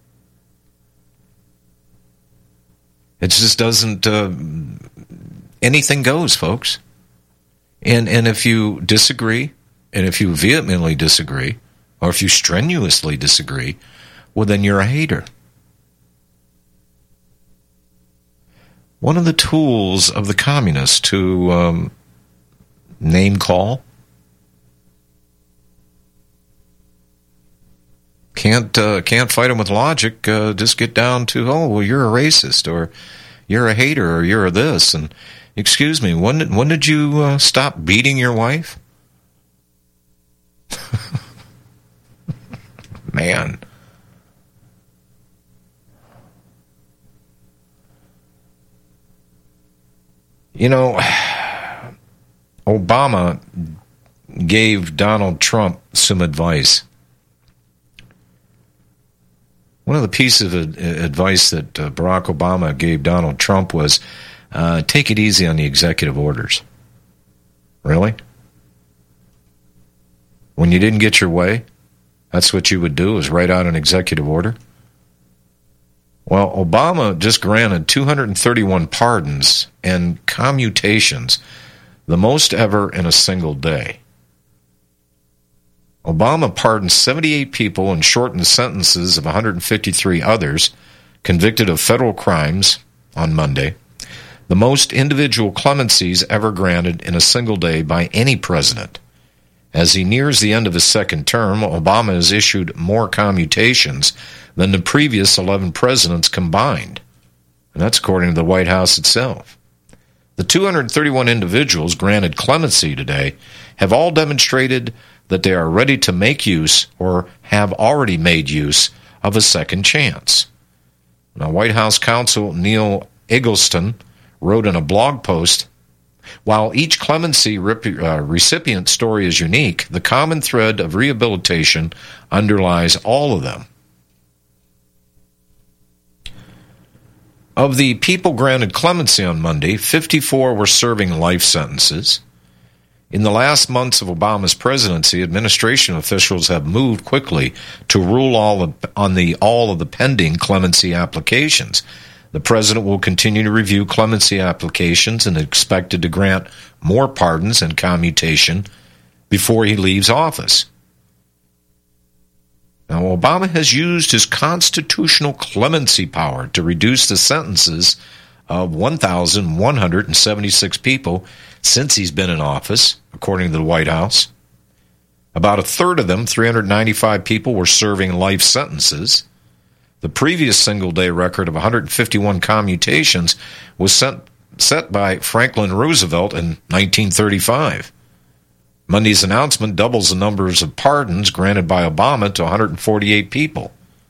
It just doesn't... Uh, anything goes, folks. And and if you disagree, and if you vehemently disagree, or if you strenuously disagree, well, then you're a hater. One of the tools of the communists to um, name call. Can't uh, can't fight them with logic. Uh, just get down to, oh, well, you're a racist, or you're a hater, or you're a this. And excuse me, when did, when did you uh, stop beating your wife? Man. You know, Obama gave Donald Trump some advice. One of the pieces of advice that uh, Barack Obama gave Donald Trump was, uh, take it easy on the executive orders. Really? When you didn't get your way, that's what you would do, is write out an executive order? Well, Obama just granted two hundred thirty-one pardons and commutations, the most ever in a single day. Obama pardoned seventy-eight people and shortened the sentences of one hundred fifty-three others convicted of federal crimes on Monday, the most individual clemencies ever granted in a single day by any president. As he nears the end of his second term, Obama has issued more commutations than the previous eleven presidents combined. And that's according to the White House itself. The two hundred thirty-one individuals granted clemency today have all demonstrated that they are ready to make use, or have already made use, of a second chance. Now, White House counsel Neil Eggleston wrote in a blog post, while each clemency rep- uh, recipient story is unique, the common thread of rehabilitation underlies all of them. Of the people granted clemency on Monday, fifty-four were serving life sentences. In the last months of Obama's presidency, administration officials have moved quickly to rule all of, on the all of the pending clemency applications. The president will continue to review clemency applications and is expected to grant more pardons and commutation before he leaves office. Now, Obama has used his constitutional clemency power to reduce the sentences of one thousand one hundred seventy-six people since he's been in office, according to the White House. About a third of them, three hundred ninety-five people, were serving life sentences. The previous single-day record of one hundred fifty-one commutations was set, set by Franklin Roosevelt in nineteen thirty-five. Monday's announcement doubles the numbers of pardons granted by Obama to one hundred forty-eight people.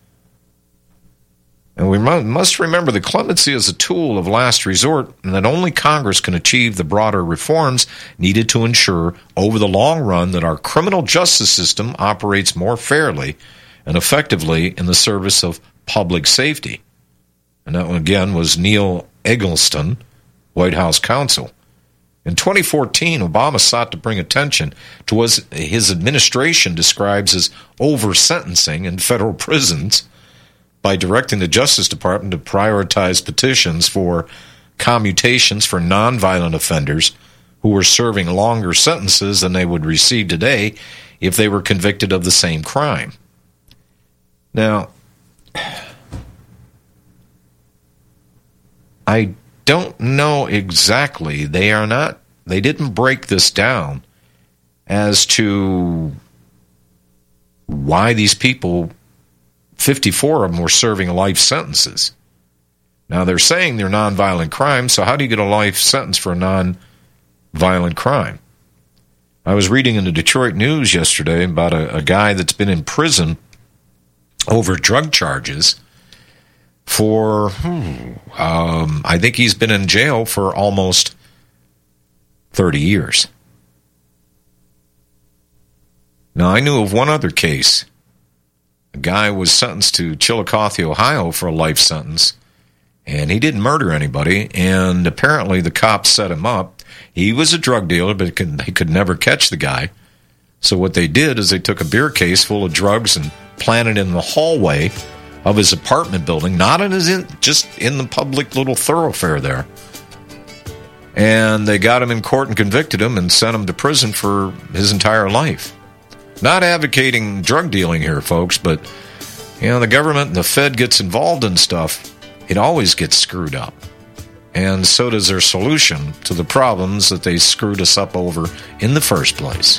And we must remember that clemency is a tool of last resort, and that only Congress can achieve the broader reforms needed to ensure over the long run that our criminal justice system operates more fairly and effectively in the service of public safety. And that one, again, was Neil Eggleston, White House counsel. In twenty fourteen, Obama sought to bring attention to what his administration describes as over-sentencing in federal prisons by directing the Justice Department to prioritize petitions for commutations for nonviolent offenders who were serving longer sentences than they would receive today if they were convicted of the same crime. Now, I don't know exactly. They are not, they didn't break this down as to why these people, fifty-four of them, were serving life sentences. Now, they're saying they're nonviolent crimes, so how do you get a life sentence for a nonviolent crime? I was reading in the Detroit News yesterday about a, a guy that's been in prison over drug charges for, hmm, um, I think he's been in jail for almost thirty years. Now, I knew of one other case. A guy was sentenced to Chillicothe, Ohio for a life sentence, and he didn't murder anybody, and apparently the cops set him up. He was a drug dealer, but they could never catch the guy. So what they did is they took a beer case full of drugs and planted it in the hallway of his apartment building, not in his in, just in the public little thoroughfare there. And they got him in court and convicted him and sent him to prison for his entire life. Not advocating drug dealing here, folks, but you know, the government and the Fed gets involved in stuff, it always gets screwed up. And so does their solution to the problems that they screwed us up over in the first place.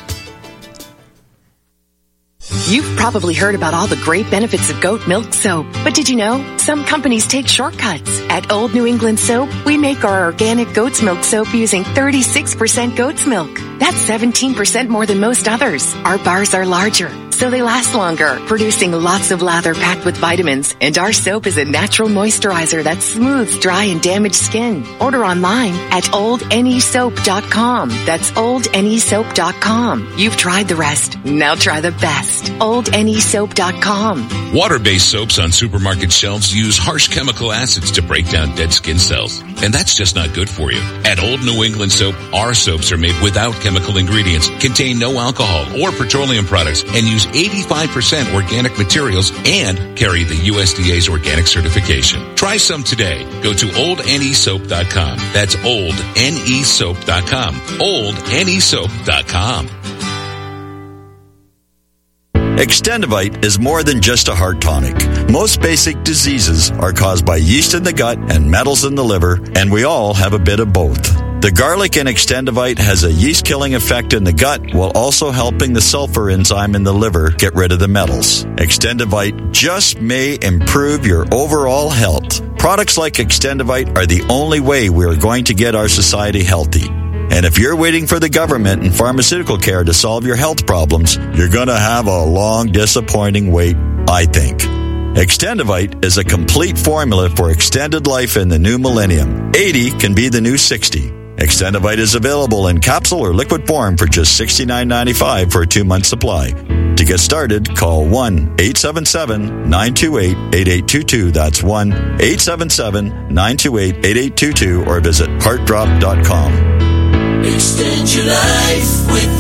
You've probably heard about all the great benefits of goat milk soap. But did you know some companies take shortcuts? At Old New England Soap, we make our organic goat's milk soap using thirty-six percent goat's milk. That's seventeen percent more than most others. Our bars are larger, so they last longer, producing lots of lather packed with vitamins. And our soap is a natural moisturizer that smooths dry and damaged skin. Order online at old n e soap dot com. That's old n e soap dot com. You've tried the rest. Now try the best. old n e soap dot com. Water-based soaps on supermarket shelves use harsh chemical acids to break down dead skin cells. And that's just not good for you. At Old New England Soap, our soaps are made without chemical ingredients, contain no alcohol or petroleum products, and use eighty-five percent organic materials and carry the U S D A's organic certification. Try some today. Go to old n e soap dot com. That's old n e soap dot com. old n e soap dot com. Extendivite is more than just a heart tonic. Most basic diseases are caused by yeast in the gut and metals in the liver, and we all have a bit of both. The garlic in Extendivite has a yeast-killing effect in the gut while also helping the sulfur enzyme in the liver get rid of the metals. Extendivite just may improve your overall health. Products like Extendivite are the only way we are going to get our society healthy. And if you're waiting for the government and pharmaceutical care to solve your health problems, you're going to have a long, disappointing wait, I think. Extendivite is a complete formula for extended life in the new millennium. eighty can be the new sixty. Extendivite is available in capsule or liquid form for just sixty-nine ninety-five for a two-month supply. To get started, call one eight seven seven nine two eight eight eight two two. That's one eight seven seven nine two eight eight eight two two or visit heart drop dot com. Extend your life with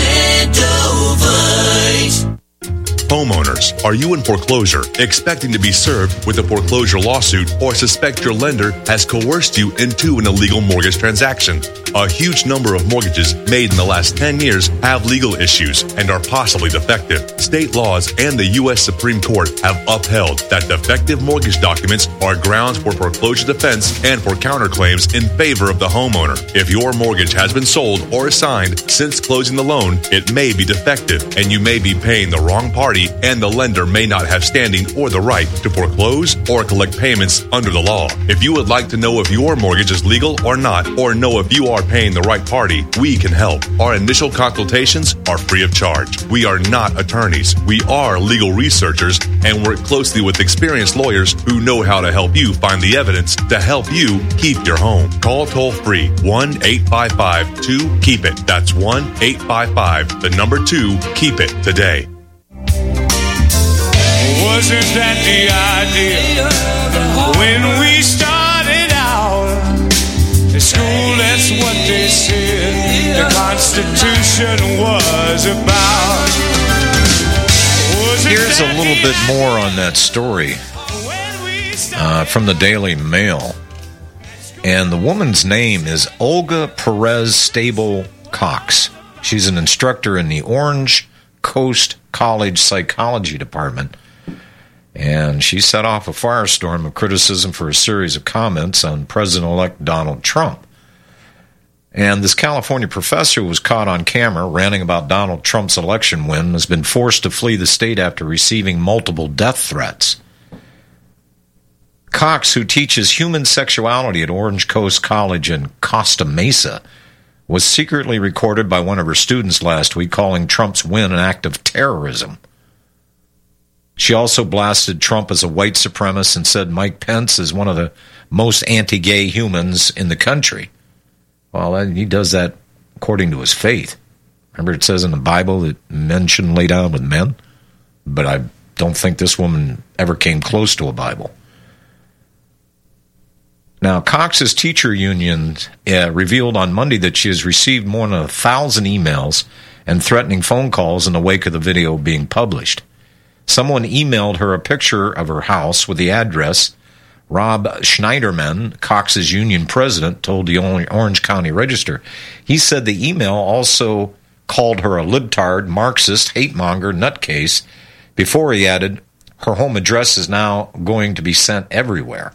Extendovite. Homeowners, are you in foreclosure, expecting to be served with a foreclosure lawsuit, or suspect your lender has coerced you into an illegal mortgage transaction? A huge number of mortgages made in the last ten years have legal issues and are possibly defective. State laws and the U S Supreme Court have upheld that defective mortgage documents are grounds for foreclosure defense and for counterclaims in favor of the homeowner. If your mortgage has been sold or assigned since closing the loan, it may be defective and you may be paying the wrong party, and the lender may not have standing or the right to foreclose or collect payments under the law. If you would like to know if your mortgage is legal or not, or know if you are paying the right party, we can help. Our initial consultations are free of charge. We are not attorneys. We are legal researchers and work closely with experienced lawyers who know how to help you find the evidence to help you keep your home. Call toll free one eight five five two keep it. That's one eight five five the number two keep it today. Wasn't that the idea when we started out at school? That's what they said the Constitution was about. Here's a little bit more on that story uh, from the Daily Mail. And the woman's name is Olga Perez Stable Cox. She's an instructor in the Orange Coast College Psychology Department. And she set off a firestorm of criticism for a series of comments on President-elect Donald Trump. And this California professor was caught on camera ranting about Donald Trump's election win, has been forced to flee the state after receiving multiple death threats. Cox, who teaches human sexuality at Orange Coast College in Costa Mesa, was secretly recorded by one of her students last week calling Trump's win an act of terrorism. She also blasted Trump as a white supremacist and said Mike Pence is one of the most anti-gay humans in the country. Well, he does that according to his faith. Remember it says in the Bible that men shouldn't lay down with men? But I don't think this woman ever came close to a Bible. Now, Cox's teacher union uh, revealed on Monday that she has received more than a thousand emails and threatening phone calls in the wake of the video being published. Someone emailed her a picture of her house with the address. Rob Schneiderman, Cox's union president, told the Orange County Register. He said the email also called her a libtard, Marxist, hate-monger, nutcase, before he added, her home address is now going to be sent everywhere.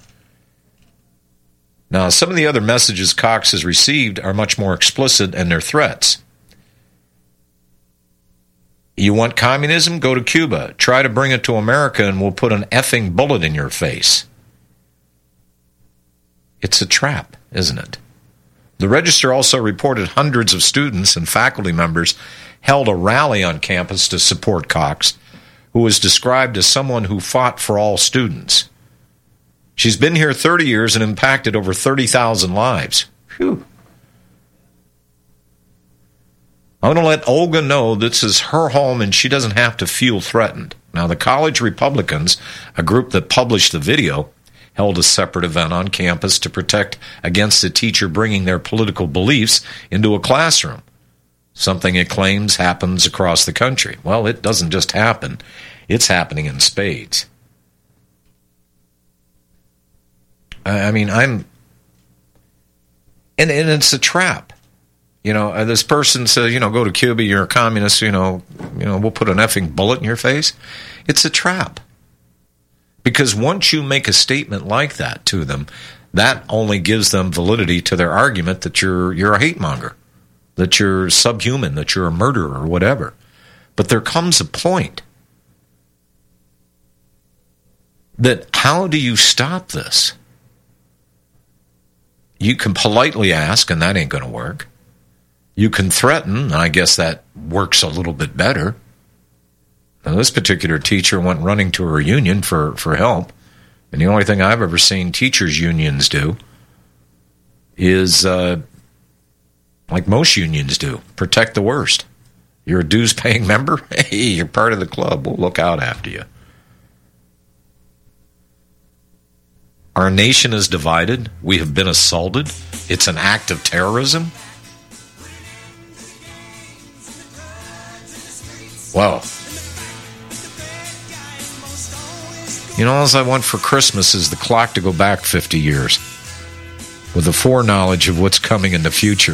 Now, some of the other messages Cox has received are much more explicit in their threats. You want communism? Go to Cuba. Try to bring it to America and we'll put an effing bullet in your face. It's a trap, isn't it? The Register also reported hundreds of students and faculty members held a rally on campus to support Cox, who was described as someone who fought for all students. She's been here thirty years and impacted over thirty thousand lives. Phew. I'm going to let Olga know this is her home and she doesn't have to feel threatened. Now, the college Republicans, a group that published the video, held a separate event on campus to protect against a teacher bringing their political beliefs into a classroom, something it claims happens across the country. Well, it doesn't just happen. It's happening in spades. I mean, I'm... And, and it's a trap. You know, uh, this person says, you know, go to Cuba, you're a communist, you know, you know, we'll put an effing bullet in your face. It's a trap. Because once you make a statement like that to them, that only gives them validity to their argument that you're you're a hate monger, that you're subhuman, that you're a murderer or whatever. But there comes a point that how do you stop this? You can politely ask, and that ain't going to work. You can threaten, and I guess that works a little bit better. Now, this particular teacher went running to her union for, for help, and the only thing I've ever seen teachers' unions do is, uh, like most unions do, protect the worst. You're a dues-paying member? Hey, you're part of the club. We'll look out after you. Our nation is divided. We have been assaulted. It's an act of terrorism. Wow. You know, all I want for Christmas is the clock to go back fifty years with the foreknowledge of what's coming in the future.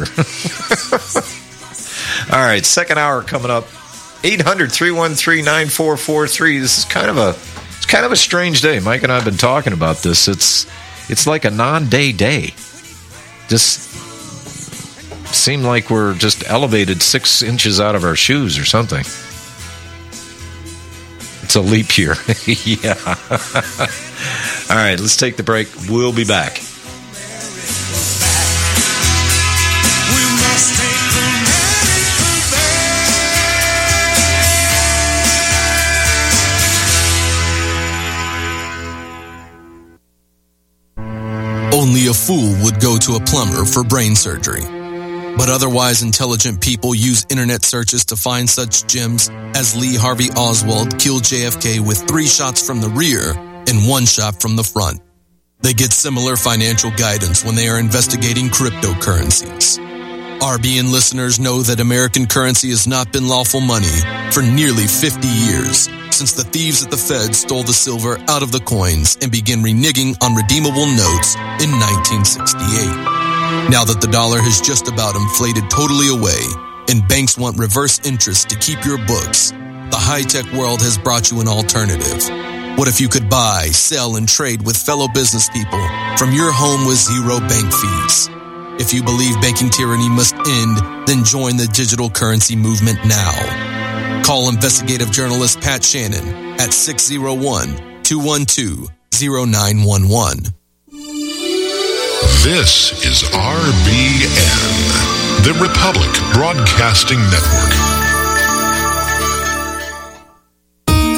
All right, second hour coming up. eight hundred, three one three, nine four four three. This is kind of a it's kind of a strange day. Mike and I have been talking about this. It's it's like a non-day day. Just seemed like we're just elevated six inches out of our shoes or something. It's a leap year. Yeah. All right, let's take the break. We'll be back. Only a fool would go to a plumber for brain surgery. But otherwise intelligent people use internet searches to find such gems as Lee Harvey Oswald killed J F K with three shots from the rear and one shot from the front. They get similar financial guidance when they are investigating cryptocurrencies. R B N listeners know that American currency has not been lawful money for nearly fifty years, since the thieves at the Fed stole the silver out of the coins and began reneging on redeemable notes in nineteen sixty-eight. Now that the dollar has just about inflated totally away and banks want reverse interest to keep your books, the high-tech world has brought you an alternative. What if you could buy, sell, and trade with fellow business people from your home with zero bank fees? If you believe banking tyranny must end, then join the digital currency movement now. Call investigative journalist Pat Shannon at six oh one, two one two, zero nine one one. This is R B N, the Republic Broadcasting Network.